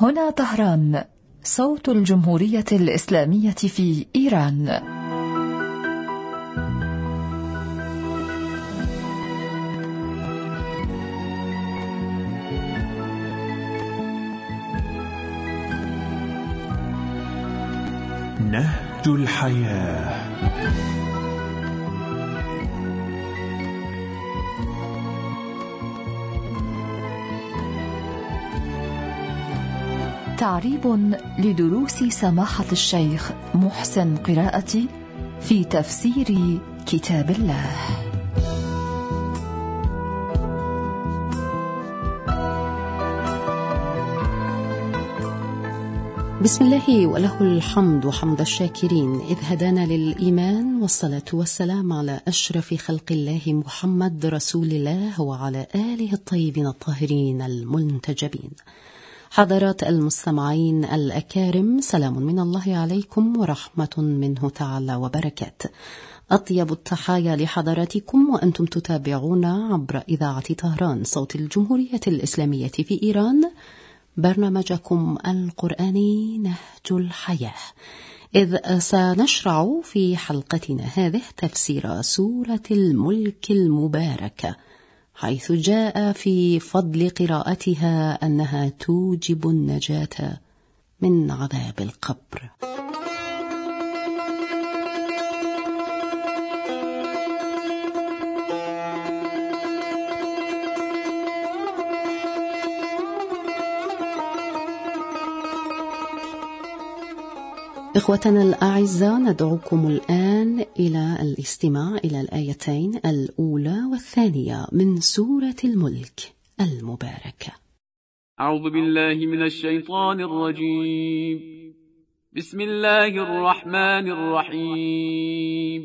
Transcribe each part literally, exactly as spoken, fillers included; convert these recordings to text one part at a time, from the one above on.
هنا طهران، صوت الجمهورية الإسلامية في إيران. نهج الحياة. تعريب لدروس سماحة الشيخ محسن قراءتي في تفسير كتاب الله. بسم الله وله الحمد وحمد الشاكرين، إذ هدانا للإيمان، والصلاة والسلام على أشرف خلق الله محمد رسول الله وعلى آله الطيبين الطاهرين المنتجبين. حضرات المستمعين الأكارم، سلام من الله عليكم ورحمة منه تعالى وبركاته. أطيب التحايا لحضراتكم وأنتم تتابعون عبر إذاعة طهران صوت الجمهورية الإسلامية في إيران برنامجكم القرآني نهج الحياة، إذ سنشرع في حلقتنا هذه تفسير سورة الملك المباركة، حيث جاء في فضل قراءتها أنها توجب النجاة من عذاب القبر. إخوتنا الأعزاء، ندعوكم الآن إلى الاستماع إلى الآيتين الأولى والثانية من سورة الملك المباركة. أعوذ بالله من الشيطان الرجيم. بسم الله الرحمن الرحيم.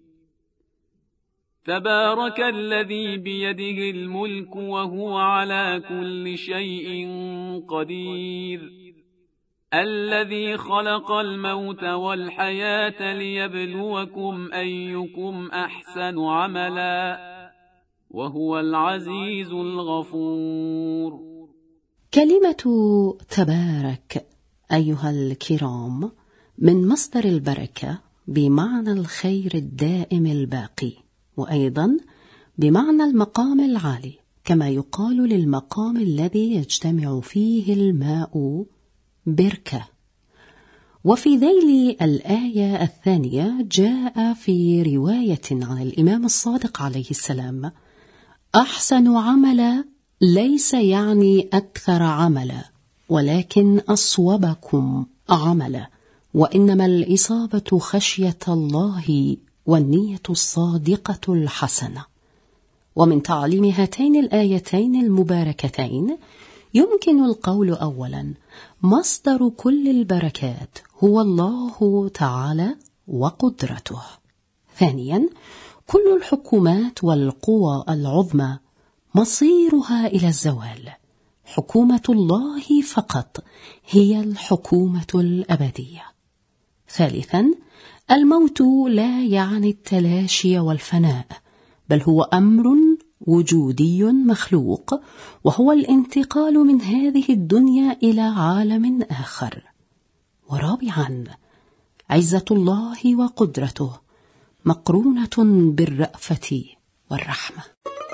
تبارك الذي بيده الملك وهو على كل شيء قدير، الذي خلق الموت والحياة ليبلوكم أيكم أحسن عملا وهو العزيز الغفور. كلمة تبارك أيها الكرام من مصدر البركة بمعنى الخير الدائم الباقي، وأيضا بمعنى المقام العالي، كما يقال للمقام الذي يجتمع فيه الماء بركة. وفي ذيل الآية الثانية جاء في رواية عن الإمام الصادق عليه السلام: أحسن عملا ليس يعني أكثر عملا، ولكن أصوبكم عملا، وإنما الإصابة خشية الله والنية الصادقة الحسنة. ومن تعليم هاتين الآيتين المباركتين يمكن القول أولا: مصدر كل البركات هو الله تعالى وقدرته. ثانيا: كل الحكومات والقوى العظمى مصيرها إلى الزوال، حكومة الله فقط هي الحكومة الأبدية. ثالثا: الموت لا يعني التلاشي والفناء، بل هو أمر وجودي مخلوق، وهو الانتقال من هذه الدنيا إلى عالم آخر. ورابعا: عزة الله وقدرته مقرونة بالرأفة والرحمة.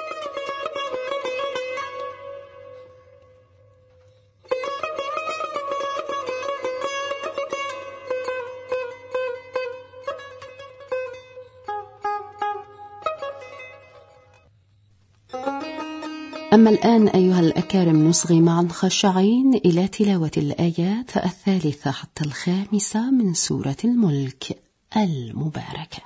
أما الآن أيها الأكارم، نصغي معا خاشعين إلى تلاوة الآيات الثالثة حتى الخامسة من سورة الملك المباركة.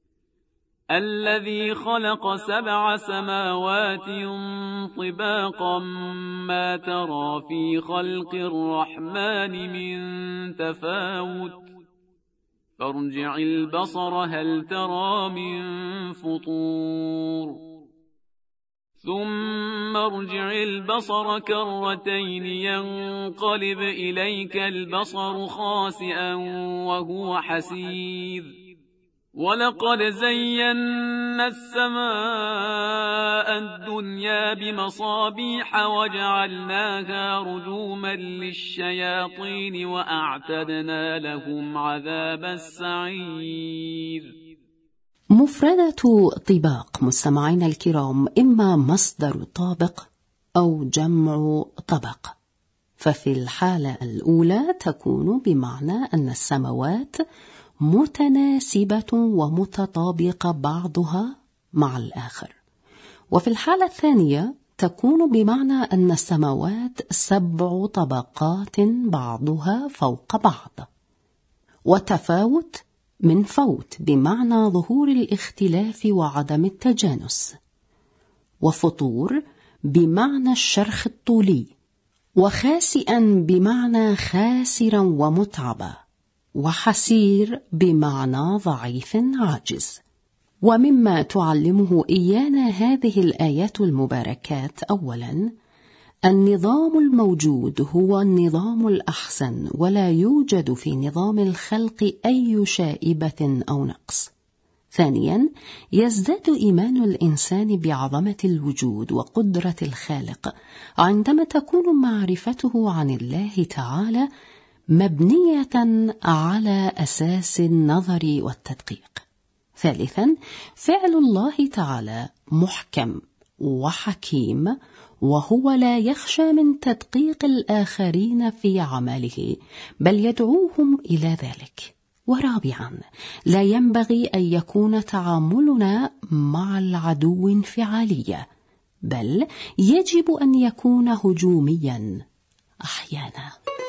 الذي خلق سبع سماوات طباقا ما ترى في خلق الرحمن من تفاوت فارجع البصر هل ترى من فطور ثم ارجع البصر كرتين ينقلب إليك البصر خاسئا وهو حسير ولقد زينا السماء الدنيا بمصابيح وجعلناها رجوما للشياطين وأعتدنا لهم عذاب السعير. مفردة طباق مستمعين الكرام إما مصدر طابق أو جمع طبق، ففي الحالة الأولى تكون بمعنى أن السماوات متناسبة ومتطابقة بعضها مع الآخر، وفي الحالة الثانية تكون بمعنى أن السماوات سبع طبقات بعضها فوق بعض. وتفاوت من فوت بمعنى ظهور الاختلاف وعدم التجانس، وفطور بمعنى الشرخ الطولي، وخاسئا بمعنى خاسرا ومتعبا، وحسير بمعنى ضعيف عاجز. ومما تعلمه إيانا هذه الآيات المباركات أولا النظام الموجود هو النظام الأحسن، ولا يوجد في نظام الخلق أي شائبة أو نقص. ثانيا يزداد إيمان الإنسان بعظمة الوجود وقدرة الخالق عندما تكون معرفته عن الله تعالى مبنية على أساس النظر والتدقيق. ثالثا فعل الله تعالى محكم وحكيم، وهو لا يخشى من تدقيق الآخرين في عمله، بل يدعوهم إلى ذلك. ورابعا لا ينبغي أن يكون تعاملنا مع العدو انفعاليا، بل يجب أن يكون هجوميا أحيانا.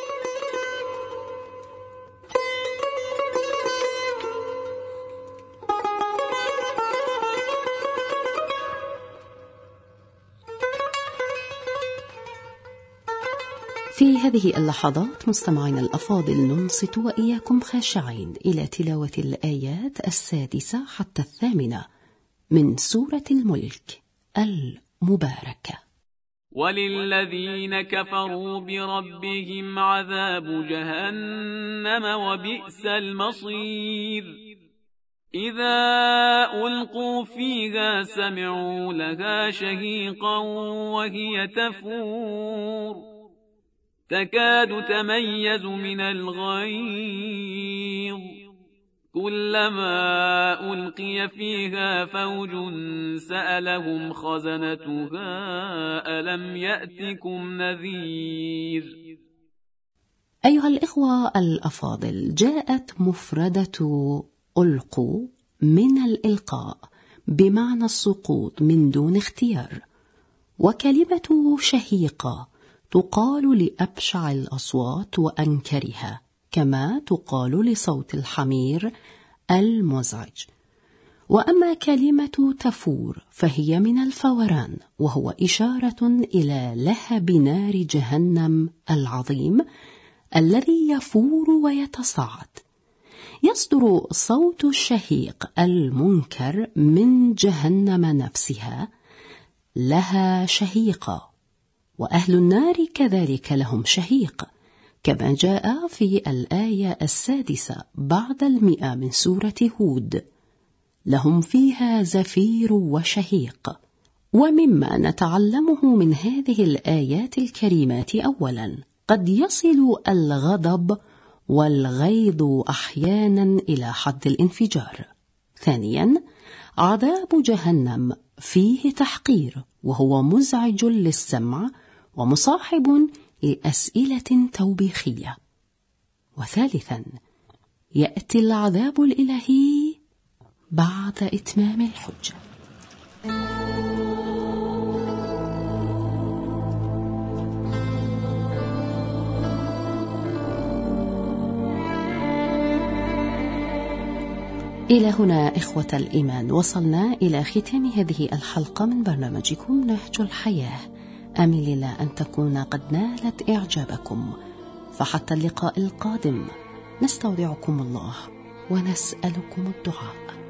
في هذه اللحظات مستمعين الأفاضل ننصت وإياكم خاشعين إلى تلاوة الآيات السادسة حتى الثامنة من سورة الملك المباركة. وللذين كفروا بربهم عذاب جهنم وبئس المصير. إذا ألقوا فيها سمعوا لها شهيقا وهي تفور تكاد تميز من الغيظ كلما ألقي فيها فوج سألهم خزنتها ألم يأتكم نذير. أيها الإخوة الأفاضل، جاءت مفردة ألقوا من الإلقاء بمعنى السقوط من دون اختيار، وكلمة شهيقة تقال لأبشع الأصوات وأنكرها، كما تقال لصوت الحمير المزعج. وأما كلمة تفور فهي من الفوران، وهو إشارة إلى لهب نار جهنم العظيم الذي يفور ويتصاعد. يصدر صوت الشهيق المنكر من جهنم نفسها، لها شهيقة، وأهل النار كذلك لهم شهيق، كما جاء في الآية السادسة بعد المئة من سورة هود: لهم فيها زفير وشهيق. ومما نتعلمه من هذه الآيات الكريمات أولا قد يصل الغضب والغيظ أحيانا إلى حد الانفجار. ثانيا عذاب جهنم فيه تحقير، وهو مزعج للسمع ومصاحب لأسئلة توبيخية. وثالثا يأتي العذاب الإلهي بعد إتمام الحجة. إلى هنا إخوة الإيمان وصلنا إلى ختام هذه الحلقة من برنامجكم نهج الحياة. أمل الله أن تكون قد نالت إعجابكم، فحتى اللقاء القادم نستودعكم الله ونسألكم الدعاء.